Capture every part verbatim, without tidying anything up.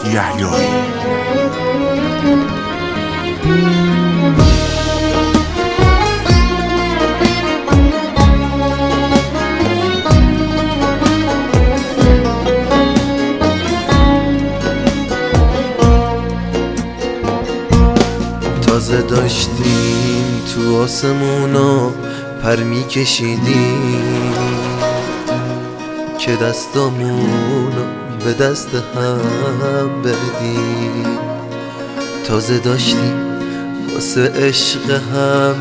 یحیایی. تازه داشتیم تو آسمونا پر میکشیدیم که دستامونو به دست هم بدیم. تازه داشتیم واسه عشق هم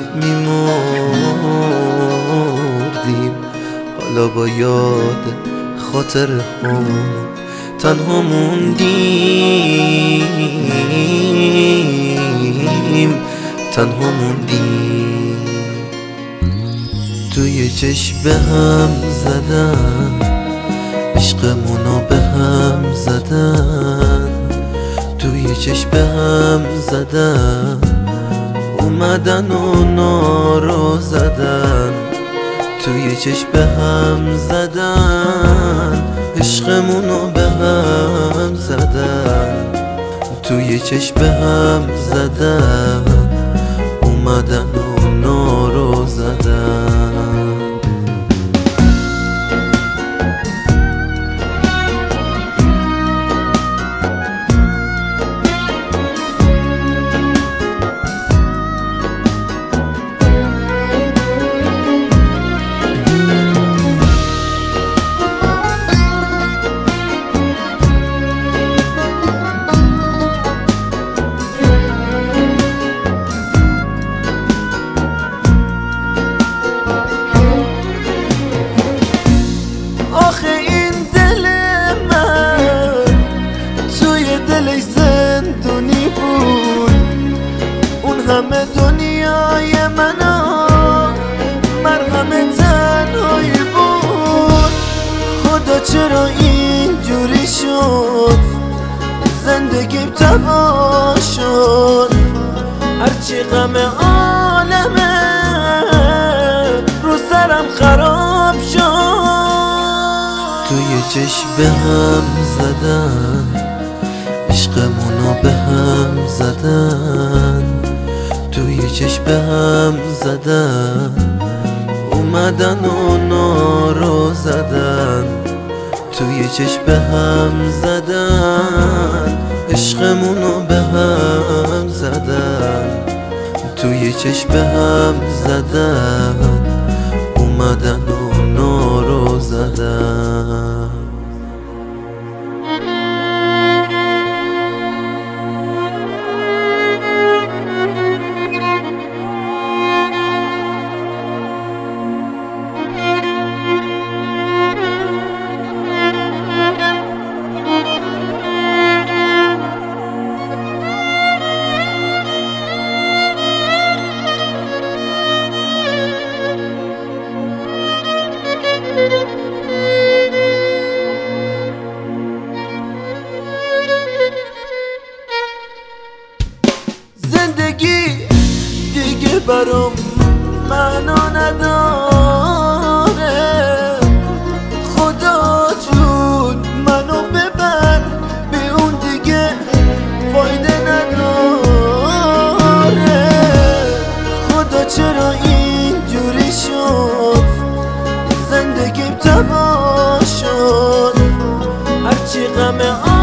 میمردیم، حالا با یاد خاطر هم تنها موندیم، تنها موندیم. توی چشم به هم زدن، عشقمونو به هم زدن، توی چشم به هم زدن، اومدن و نارو زدن. توی چشم به هم زدن، عشقمونو به هم زدن، توی چشم به هم زدن، اومدن و نارو زدن. همه دنیای منو مرهم تنهایی بود. خدا چرا اینجوری شد، زندگیم تباه شد. هرچی غم عالمه رو سرم خراب شد. توی چشم به هم زدن، عشقمونو به هم زدن، توی چشم به هم زدن، اومدن و نارو زدن. توی چشم به هم زدن، عشقمونو به هم زدن، توی چشم به هم زدن، اومدن و نارو زدن. زندگی دیگه برام معنا نداره. خدا جون منو ببر، بی اون دیگه فایده نداره. خدا چرا اینجوری شد، زندگیم تباه شد. هرچی غم